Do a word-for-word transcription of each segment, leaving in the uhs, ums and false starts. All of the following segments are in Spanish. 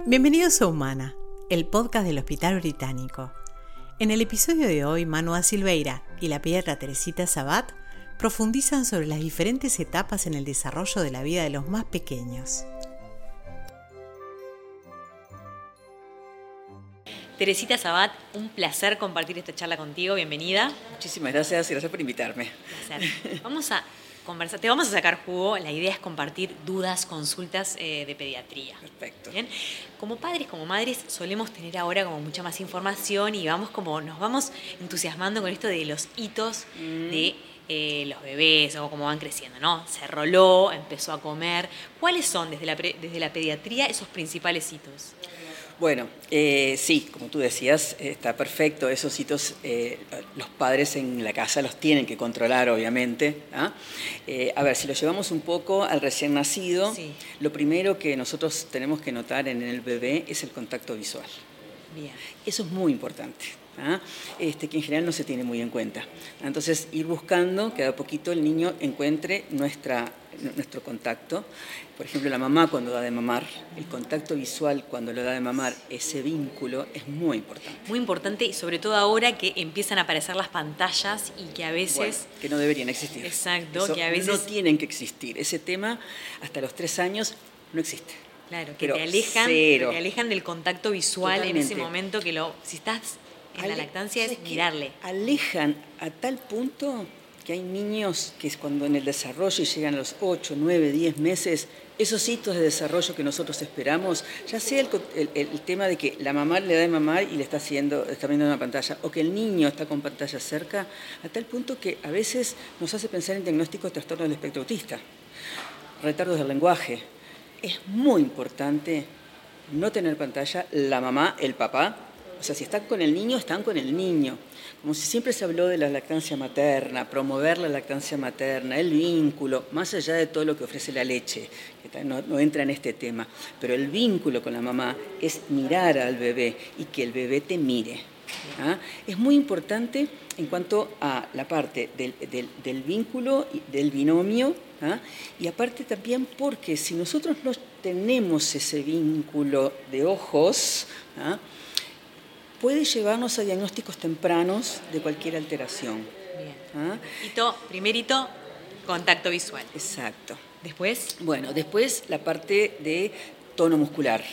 Bienvenidos a Humana, el podcast del Hospital Británico. En el episodio de hoy, Manu da Silveira y la pediatra Teresita Sabat profundizan sobre las diferentes etapas en el desarrollo de la vida de los más pequeños. Teresita Sabat, un placer compartir esta charla contigo. Bienvenida. Muchísimas gracias y gracias por invitarme. Un placer. Vamos a conversar, te vamos a sacar jugo. La idea es compartir dudas, consultas eh, de pediatría. Perfecto. ¿Bien? Como padres, como madres, solemos tener ahora como mucha más información y vamos como nos vamos entusiasmando con esto de los hitos mm. de eh, los bebés o cómo van creciendo, ¿no? Se roló, empezó a comer. ¿Cuáles son desde la, desde la pediatría esos principales hitos? Bueno, eh, sí, como tú decías, está perfecto. Esos hitos eh, los padres en la casa los tienen que controlar, obviamente. ¿Ah? Eh, a ver, si lo llevamos un poco al recién nacido, sí. Lo primero que nosotros tenemos que notar en el bebé es el contacto visual. Bien. Eso es muy importante. ¿Ah? Este, que en general no se tiene muy en cuenta. Entonces, ir buscando que a poquito el niño encuentre nuestra, nuestro contacto. Por ejemplo, la mamá cuando da de mamar, el contacto visual cuando lo da de mamar, ese vínculo es muy importante. Muy importante y sobre todo ahora que empiezan a aparecer las pantallas y que a veces... Bueno, que no deberían existir. Exacto, Eso que a veces... no tienen que existir. Ese tema hasta los tres años no existe. Claro, que Pero te alejan, cero. te alejan del contacto visual. Totalmente. En ese momento que lo... Si estás... En Ale, la lactancia es mirarle. Alejan a tal punto que hay niños que es cuando en el desarrollo llegan a los ocho, nueve, diez meses, esos hitos de desarrollo que nosotros esperamos, ya sea el, el, el tema de que la mamá le da de mamar y le está haciendo, está viendo una pantalla, o que el niño está con pantalla cerca, a tal punto que a veces nos hace pensar en diagnósticos de trastorno del espectro autista, retardos del lenguaje. Es muy importante no tener pantalla, la mamá, el papá. O sea, si están con el niño, están con el niño. Como si siempre se habló de la lactancia materna, promover la lactancia materna, el vínculo, más allá de todo lo que ofrece la leche, que no, no entra en este tema. Pero el vínculo con la mamá es mirar al bebé y que el bebé te mire. ¿Ah? Es muy importante en cuanto a la parte del, del, del vínculo, del binomio, ¿ah? Y aparte también porque si nosotros no tenemos ese vínculo de ojos, ¿ah? puede llevarnos a diagnósticos tempranos de cualquier alteración. Bien. ¿Ah? Hito, primer hito, contacto visual. Exacto. ¿Después? Bueno, después la parte de tono muscular,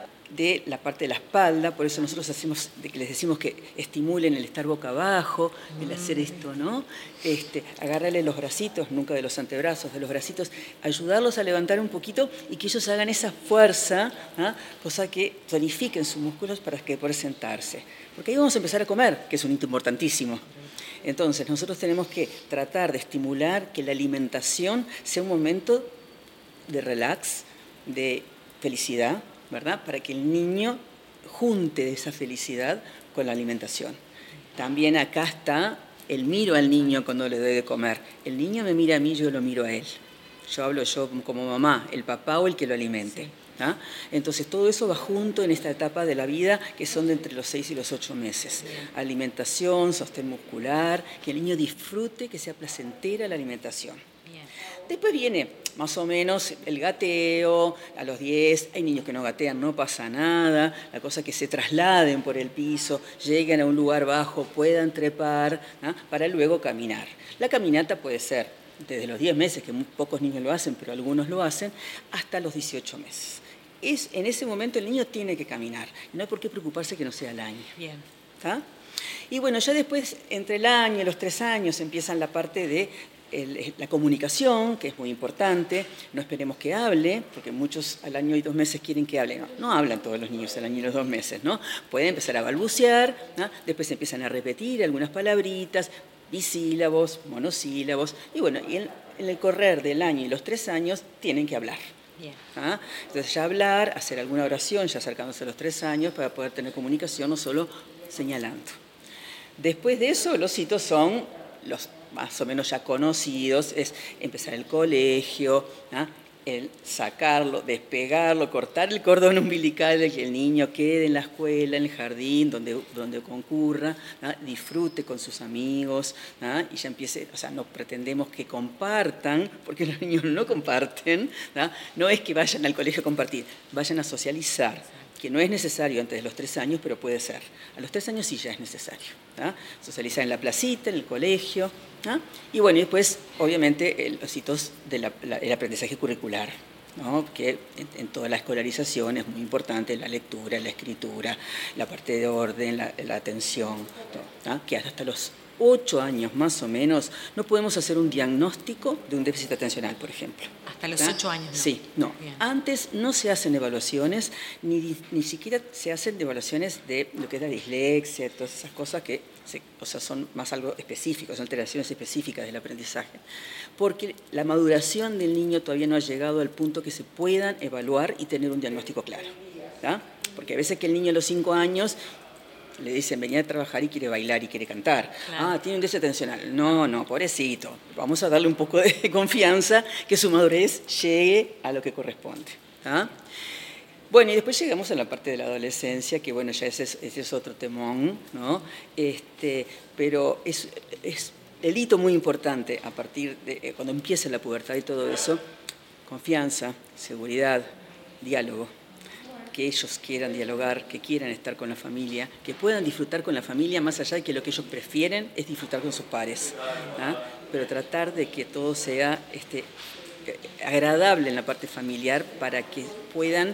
de la parte de la espalda, por eso nosotros hacemos, de que les decimos que estimulen el estar boca abajo, el mm. hacer esto, ¿no? Este, agarrarle los bracitos, nunca de los antebrazos, de los bracitos, ayudarlos a levantar un poquito y que ellos hagan esa fuerza, ¿ah? Cosa que tonifiquen sus músculos para que puedan sentarse. Porque ahí vamos a empezar a comer, que es un hito importantísimo. Entonces, nosotros tenemos que tratar de estimular que la alimentación sea un momento de relax, de felicidad, ¿verdad? Para que el niño junte esa felicidad con la alimentación. También acá está el miro al niño cuando le doy de comer. El niño me mira a mí, yo lo miro a él. Yo hablo yo como mamá, el papá o el que lo alimente. ¿Ah? Entonces todo eso va junto en esta etapa de la vida que son de entre los seis y los ocho meses. Alimentación, sostén muscular, que el niño disfrute, que sea placentera la alimentación. Bien. Después viene más o menos el gateo, a los diez, hay niños que no gatean, no pasa nada, la cosa es que se trasladen por el piso, lleguen a un lugar bajo, puedan trepar, ¿ah? Para luego caminar. La caminata puede ser desde los diez meses, que muy pocos niños lo hacen, pero algunos lo hacen, hasta los dieciocho meses. Es, en ese momento el niño tiene que caminar, no hay por qué preocuparse que no sea al año. Bien. ¿Está? Y bueno, ya después, entre el año y los tres años, empiezan la parte de El, la comunicación, que es muy importante. No esperemos que hable, porque muchos al año y dos meses quieren que hable. No, no hablan todos los niños al año y los dos meses, ¿no? Pueden empezar a balbucear, ¿no? Después empiezan a repetir algunas palabritas, bisílabos, monosílabos, y bueno, y en, en el correr del año y los tres años tienen que hablar. Bien. ¿Ah? Entonces ya hablar, hacer alguna oración, ya acercándose a los tres años, para poder tener comunicación, no solo señalando. Después de eso, los hitos son los más o menos ya conocidos, es empezar el colegio, ¿ah? El sacarlo, despegarlo, cortar el cordón umbilical de que el niño quede en la escuela, en el jardín, donde, donde concurra, ¿ah? Disfrute con sus amigos, ¿ah? Y ya empiece, o sea, no pretendemos que compartan, porque los niños no comparten, ¿ah? No es que vayan al colegio a compartir, vayan a socializar. que no es necesario antes de los tres años, pero puede ser. A los tres años sí ya es necesario. ¿Ah? Socializar en la placita, en el colegio. ¿Ah? Y bueno, y después, obviamente, el, los hitos del de aprendizaje curricular, ¿no? Que en, en toda la escolarización es muy importante, la lectura, la escritura, la parte de orden, la, la atención, ¿no? ¿Ah? Que hasta los ocho años más o menos no podemos hacer un diagnóstico de un déficit atencional, por ejemplo. Hasta los ocho años, ¿no? Sí, no. Bien. Antes no se hacen evaluaciones, ni, ni siquiera se hacen evaluaciones de lo que es la dislexia, todas esas cosas que se, o sea, son más algo específico, son alteraciones específicas del aprendizaje. Porque la maduración del niño todavía no ha llegado al punto que se puedan evaluar y tener un diagnóstico claro. ¿Ah? Porque a veces que el niño a los cinco años le dicen, venía a trabajar y quiere bailar y quiere cantar. Claro. Ah, tiene un déficit atencional. No, no, pobrecito. Vamos a darle un poco de confianza, que su madurez llegue a lo que corresponde. ¿Ah? Bueno, y después llegamos a la parte de la adolescencia, que bueno, ya ese es, ese es otro temón, ¿no? Este, pero es, es el hito muy importante a partir de cuando empieza la pubertad y todo eso, confianza, seguridad, diálogo. Que ellos quieran dialogar, que quieran estar con la familia, que puedan disfrutar con la familia, más allá de que lo que ellos prefieren es disfrutar con sus pares. ¿Ah? Pero tratar de que todo sea este, agradable en la parte familiar para que puedan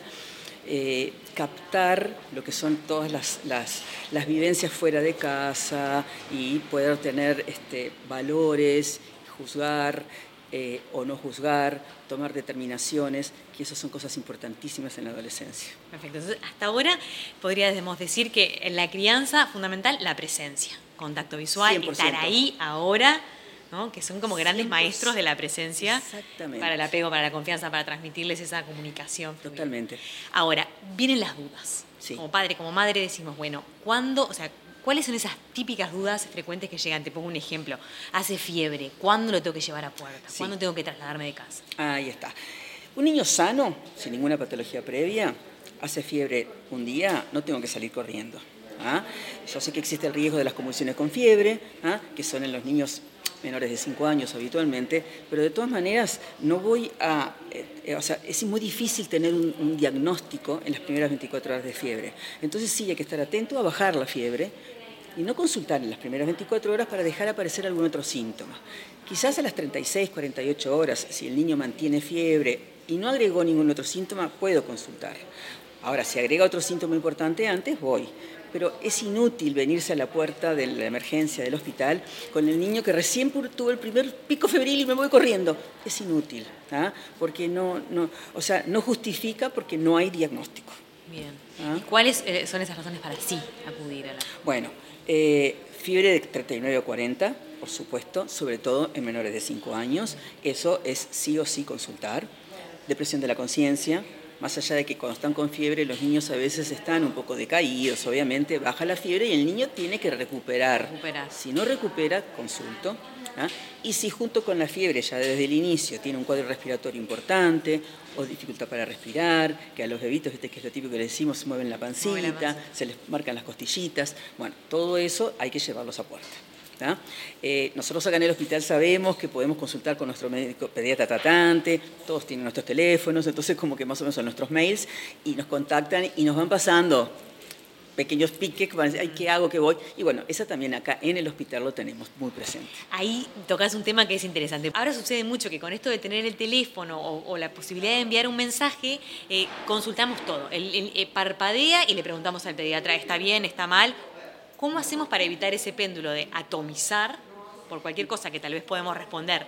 eh, captar lo que son todas las, las, las vivencias fuera de casa y poder tener este, valores, juzgar, Eh, o no juzgar, tomar determinaciones, que esas son cosas importantísimas en la adolescencia. Perfecto. Entonces, hasta ahora podríamos decir que en la crianza, fundamental, la presencia, contacto visual, cien por ciento. Estar ahí, ahora, ¿no? Que son como grandes cien por ciento. Maestros de la presencia. Exactamente. Para el apego, para la confianza, para transmitirles esa comunicación. Totalmente. Ahora, vienen las dudas. Sí. Como padre, como madre, decimos, bueno, ¿cuándo, o sea, ¿cuáles son esas típicas dudas frecuentes que llegan? Te pongo un ejemplo. Hace fiebre. ¿Cuándo lo tengo que llevar a puerta? Sí. ¿Cuándo tengo que trasladarme de casa? Ahí está. Un niño sano, sin ninguna patología previa, hace fiebre un día, no tengo que salir corriendo. ¿Ah? Yo sé que existe el riesgo de las convulsiones con fiebre, ¿ah? Que son en los niños menores de cinco años habitualmente, pero de todas maneras no voy a... Eh, o sea, es muy difícil tener un, un diagnóstico en las primeras veinticuatro horas de fiebre. Entonces sí hay que estar atento a bajar la fiebre, y no consultar en las primeras veinticuatro horas para dejar aparecer algún otro síntoma. Quizás a las treinta y seis, cuarenta y ocho horas, si el niño mantiene fiebre y no agregó ningún otro síntoma, puedo consultar. Ahora, si agrega otro síntoma importante antes, voy. Pero es inútil venirse a la puerta de la emergencia del hospital con el niño que recién tuvo el primer pico febril y me voy corriendo. Es inútil, ¿ah? Porque no, no, o sea, no justifica porque no hay diagnóstico. Bien. ¿Ah? ¿Y cuáles eh, son esas razones para sí acudir a la... Bueno, Eh, fiebre de treinta y nueve a cuarenta, por supuesto, sobre todo en menores de cinco años. Eso es sí o sí consultar. Depresión de la conciencia, más allá de que cuando están con fiebre los niños a veces están un poco decaídos, obviamente baja la fiebre y el niño tiene que recuperar. recuperar. Si no recupera, consulto. ¿Ah? Y si junto con la fiebre ya desde el inicio tiene un cuadro respiratorio importante o dificultad para respirar, que a los bebitos, ¿viste? Que es lo típico que le decimos, se mueven la pancita, Mueve la pancita, se les marcan las costillitas, bueno, todo eso hay que llevarlos a puerta. ¿Ah? Eh, nosotros acá en el hospital sabemos que podemos consultar con nuestro médico pediatra tratante, todos tienen nuestros teléfonos, entonces como que más o menos son nuestros mails y nos contactan y nos van pasando pequeños piques que van a decir, ay, ¿qué hago? ¿Qué voy? Y bueno, esa también acá en el hospital lo tenemos muy presente. Ahí tocas un tema que es interesante. Ahora sucede mucho que con esto de tener el teléfono o, o la posibilidad de enviar un mensaje, eh, consultamos todo. El, el, el parpadea y le preguntamos al pediatra, ¿está bien? ¿Está mal? ¿Cómo hacemos para evitar ese péndulo de atomizar por cualquier cosa que tal vez podemos responder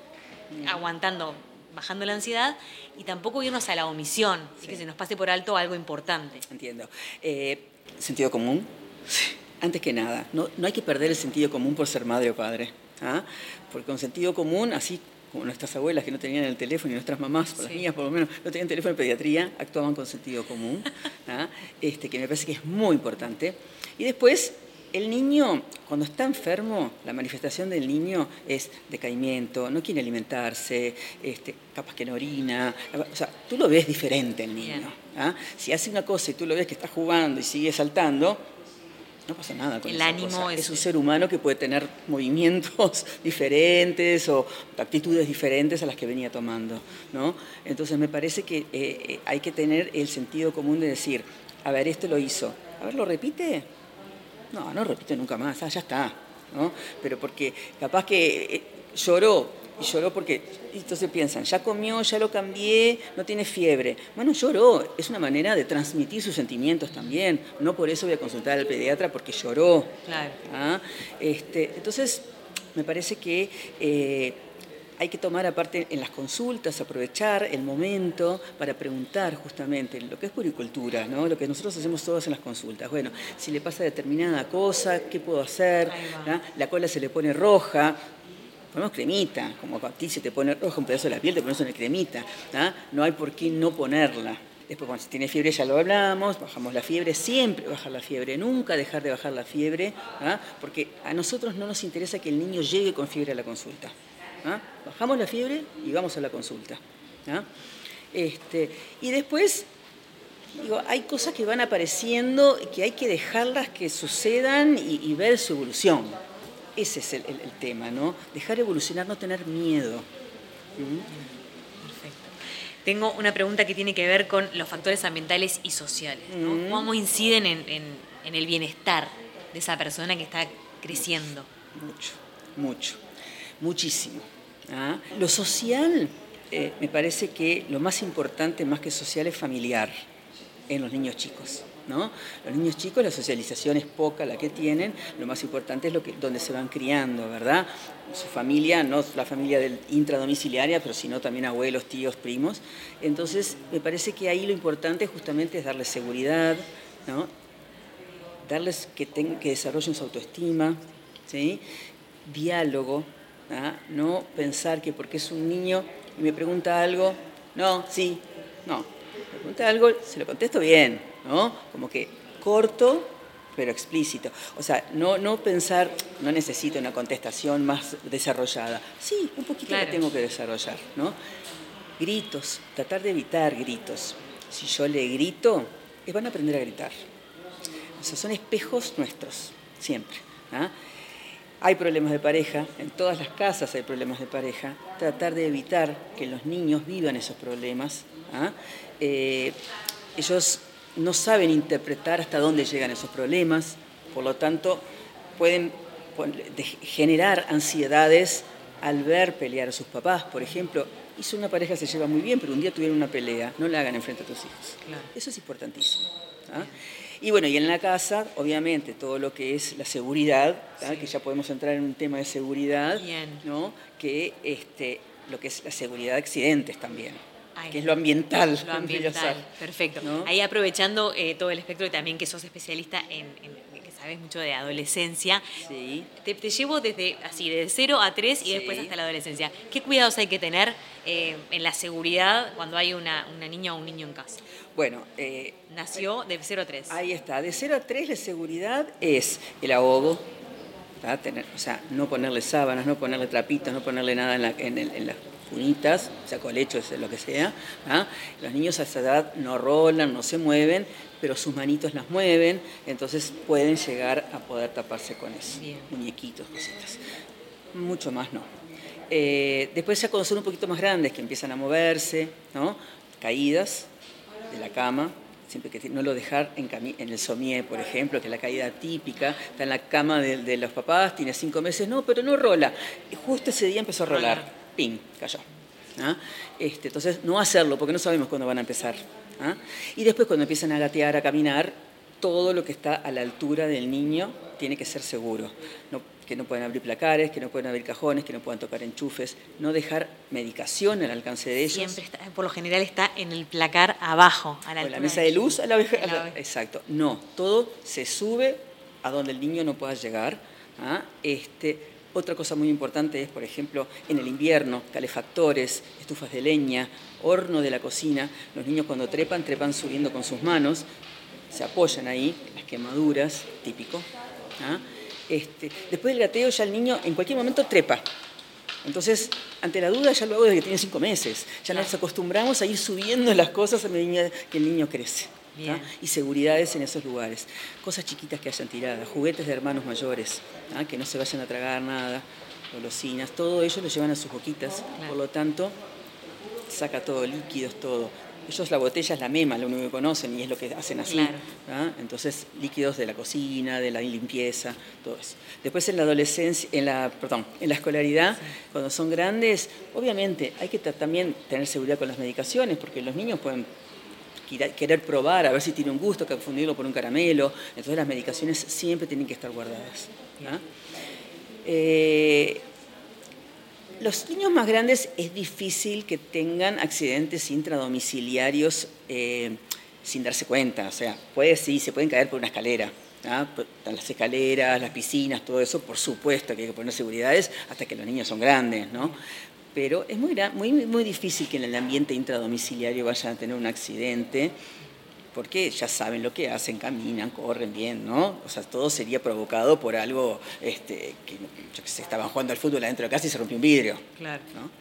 aguantando, bajando la ansiedad, y tampoco irnos a la omisión, sí. Y que se nos pase por alto algo importante? Entiendo. Eh, ¿Sentido común? Antes que nada, no, no hay que perder el sentido común por ser madre o padre. ¿Ah? Porque con sentido común, así como nuestras abuelas que no tenían el teléfono y nuestras mamás, sí. Las niñas por lo menos, no tenían teléfono en pediatría, actuaban con sentido común, ¿ah? este, que me parece que es muy importante. Y después, el niño, cuando está enfermo, la manifestación del niño es decaimiento, no quiere alimentarse, este, capaz que no orina. O sea, tú lo ves diferente el niño. ¿Ah? Si hace una cosa y tú lo ves que está jugando y sigue saltando, no pasa nada con el esa ánimo cosa. Es, es un ser humano que puede tener movimientos diferentes o actitudes diferentes a las que venía tomando, ¿no? Entonces me parece que eh, hay que tener el sentido común de decir, a ver, esto lo hizo. A ver, ¿lo repite? No, no repite nunca más, ah, ya está, ¿no? Pero porque capaz que eh, lloró, y lloró porque, entonces piensan, ya comió, ya lo cambié, no tiene fiebre. Bueno, lloró, es una manera de transmitir sus sentimientos también, no por eso voy a consultar al pediatra porque lloró. Claro. ¿Ah? Este, entonces, me parece que eh, hay que tomar aparte en las consultas, aprovechar el momento para preguntar justamente lo que es puericultura, ¿no? Lo que nosotros hacemos todos en las consultas. Bueno, si le pasa determinada cosa, ¿qué puedo hacer? ¿Ah? La cola se le pone roja, ponemos cremita, como a ti se te pone roja un pedazo de la piel, te pones una cremita, ¿ah? No hay por qué no ponerla. Después, cuando si tiene fiebre ya lo hablamos, bajamos la fiebre, siempre bajar la fiebre, nunca dejar de bajar la fiebre, ¿ah? Porque a nosotros no nos interesa que el niño llegue con fiebre a la consulta. ¿Ah? Bajamos la fiebre y vamos a la consulta. ¿Ah? Este, y después, digo, hay cosas que van apareciendo que hay que dejarlas que sucedan y, y ver su evolución. Ese es el, el, el tema, ¿no? Dejar evolucionar, no tener miedo. ¿Mm? Perfecto. Tengo una pregunta que tiene que ver con los factores ambientales y sociales, ¿no? Mm. ¿Cómo inciden en, en, en el bienestar de esa persona que está creciendo? Mucho, mucho. Muchísimo. ¿Ah? Lo social, eh, me parece que lo más importante, más que social, es familiar en los niños chicos, ¿no? Los niños chicos, la socialización es poca la que tienen, lo más importante es lo que, donde se van criando, ¿verdad? Su familia, no la familia del intradomiciliaria, pero sino también abuelos, tíos, primos. Entonces, me parece que ahí lo importante justamente es darles seguridad, ¿no? Darles que, tengan, que desarrollen su autoestima, ¿sí? Diálogo. ¿Ah? No pensar que porque es un niño y me pregunta algo, no, sí, no. Me pregunta algo, se lo contesto bien, ¿no? Como que corto, pero explícito. O sea, no, no pensar, no necesito una contestación más desarrollada. Sí, un poquito claro. La tengo que desarrollar, ¿no? Gritos, tratar de evitar gritos. Si yo le grito, ellos van a aprender a gritar. O sea, son espejos nuestros, siempre. ¿Ah? Hay problemas de pareja, en todas las casas hay problemas de pareja, tratar de evitar que los niños vivan esos problemas. ¿Ah? Eh, ellos no saben interpretar hasta dónde llegan esos problemas, por lo tanto pueden generar ansiedades al ver pelear a sus papás. Por ejemplo, hizo una pareja se lleva muy bien, pero un día tuvieron una pelea, no la hagan enfrente a tus hijos. Claro. Eso es importantísimo. ¿Ah? Y bueno, y en la casa, obviamente, todo lo que es la seguridad, sí. Que ya podemos entrar en un tema de seguridad, bien. ¿no? Que este, lo que es la seguridad de accidentes también, Ay, que es lo ambiental. Lo ambiental, perfecto. ¿No? Ahí aprovechando eh, todo el espectro y también que sos especialista en, en que sabes mucho de adolescencia, sí. te, te llevo desde así, de cero a tres y sí. Después hasta la adolescencia. ¿Qué cuidados hay que tener eh, en la seguridad cuando hay una, una niña o un niño en casa? Bueno, eh, nació de cero a tres. Ahí está, de cero a tres la seguridad es el ahogo, tener, o sea, no ponerle sábanas, no ponerle trapitos, no ponerle nada en, la, en, el, en las cunitas, o sea, colechos, lo que sea. ¿Ah? Los niños a esa edad no rolan, no se mueven, pero sus manitos las mueven, entonces pueden llegar a poder taparse con eso. Bien. Muñequitos, cositas. Mucho más no. Eh, después ya cuando son un poquito más grandes, que empiezan a moverse, ¿no? Caídas de la cama, siempre que no lo dejar en, cami- en el somier, por ejemplo, que es la caída típica, está en la cama de, de los papás, tiene cinco meses, no, pero no rola. Y justo ese día empezó a rolar, ping, cayó. ¿Ah? Este, entonces, no hacerlo, porque no sabemos cuándo van a empezar. ¿Ah? Y después cuando empiezan a gatear, a caminar, todo lo que está a la altura del niño tiene que ser seguro. No, que no pueden abrir placares, que no pueden abrir cajones, que no puedan tocar enchufes, no dejar medicación al alcance de ellos. Siempre está, por lo general está en el placar abajo, a la, o la mesa de luz, a la, a la, exacto. No, todo se sube a donde el niño no pueda llegar. ¿Ah? Este, otra cosa muy importante es, por ejemplo, en el invierno, calefactores, estufas de leña, horno de la cocina. Los niños cuando trepan, trepan subiendo con sus manos, se apoyan ahí, las quemaduras, típico. ¿Ah? Este, después del gateo ya el niño en cualquier momento trepa. Entonces, ante la duda ya lo hago desde que tiene cinco meses. Ya nos acostumbramos a ir subiendo las cosas a medida que el niño crece. ¿Ah? Y seguridades en esos lugares. Cosas chiquitas que hayan tiradas, juguetes de hermanos mayores, ¿ah? Que no se vayan a tragar nada, golosinas, todo ello lo llevan a sus boquitas. Claro. Por lo tanto, saca todo, líquidos, todo. ellos la botella es la mema, lo único que conocen y es lo que hacen así. Claro. ¿Ah? Entonces, líquidos de la cocina, de la limpieza, todo eso. Después en la adolescencia, en la, perdón, en la escolaridad, sí. Cuando son grandes, obviamente hay que también tener seguridad con las medicaciones, porque los niños pueden querer probar, a ver si tiene un gusto, confundirlo por un caramelo. Entonces las medicaciones siempre tienen que estar guardadas. ¿Ah? Eh, Los niños más grandes es difícil que tengan accidentes intradomiciliarios eh, sin darse cuenta. O sea, puede, sí, se pueden caer por una escalera. ¿Ah? Las escaleras, las piscinas, todo eso, por supuesto que hay que poner seguridades hasta que los niños son grandes, ¿no? Pero es muy, muy, muy difícil que en el ambiente intradomiciliario vayan a tener un accidente, porque ya saben lo que hacen, caminan, corren bien, ¿no? O sea, todo sería provocado por algo este, que, yo que sé, estaban jugando al fútbol adentro de casa y se rompió un vidrio. Claro. ¿No?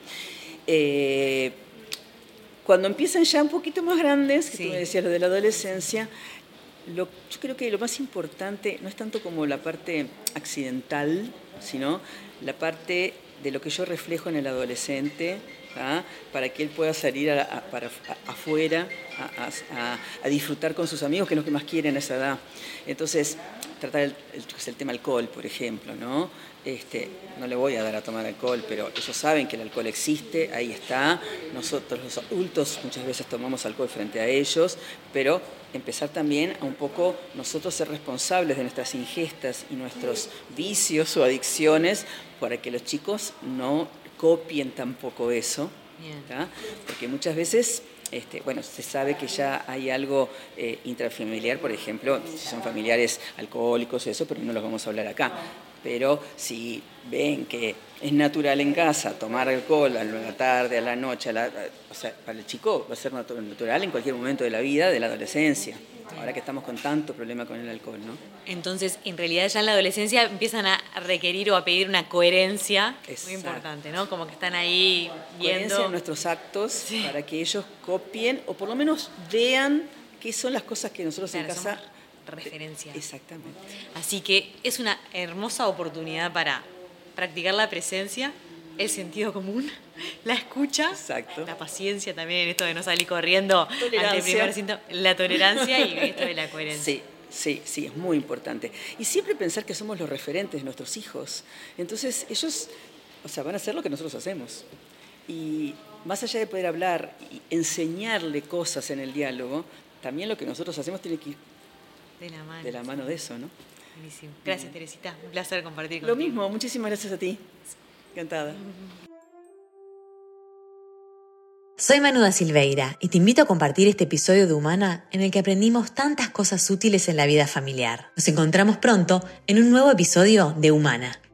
Eh, cuando empiezan ya un poquito más grandes, que sí. Tú me decías lo de la adolescencia, lo, yo creo que lo más importante no es tanto como la parte accidental, sino la parte de lo que yo reflejo en el adolescente, ¿ah? Para que él pueda salir a, a, para, a, afuera a, a, a disfrutar con sus amigos, que es lo que más quieren a esa edad. Entonces, tratar el, el, el tema alcohol, por ejemplo, ¿no? Este, no le voy a dar a tomar alcohol, pero ellos saben que el alcohol existe, ahí está. Nosotros los adultos muchas veces tomamos alcohol frente a ellos, pero empezar también a un poco nosotros ser responsables de nuestras ingestas y nuestros vicios o adicciones para que los chicos no copien tampoco eso, ¿tá? Porque muchas veces, este, bueno, se sabe que ya hay algo eh, intrafamiliar, por ejemplo, si son familiares alcohólicos, eso, pero no los vamos a hablar acá. Pero si ven que es natural en casa tomar alcohol a la tarde, a la noche, a la, o sea, para el chico va a ser natural en cualquier momento de la vida, de la adolescencia. Ahora que estamos con tanto problema con el alcohol, ¿no? Entonces, en realidad ya en la adolescencia empiezan a requerir o a pedir una coherencia. Exacto. Muy importante, ¿no? Como que están ahí viendo... Coherencia en nuestros actos, sí. Para que ellos copien o por lo menos vean qué son las cosas que nosotros claro, en casa... referencia. Exactamente. Así que es una hermosa oportunidad para practicar la presencia, el sentido común, la escucha, exacto. La paciencia también en esto de no salir corriendo tolerancia. Ante el primer síntoma, la tolerancia y esto de la coherencia. Sí, sí, sí, es muy importante. Y siempre pensar que somos los referentes de nuestros hijos. Entonces ellos, o sea, van a hacer lo que nosotros hacemos. Y más allá de poder hablar y enseñarle cosas en el diálogo, también lo que nosotros hacemos tiene que ir de la mano, de la mano de eso, ¿no? Buenísimo. Gracias, Teresita. Un placer compartir contigo. Lo contigo. mismo, muchísimas gracias a ti. Encantada. Soy Manu da Silveira y te invito a compartir este episodio de Humana en el que aprendimos tantas cosas útiles en la vida familiar. Nos encontramos pronto en un nuevo episodio de Humana.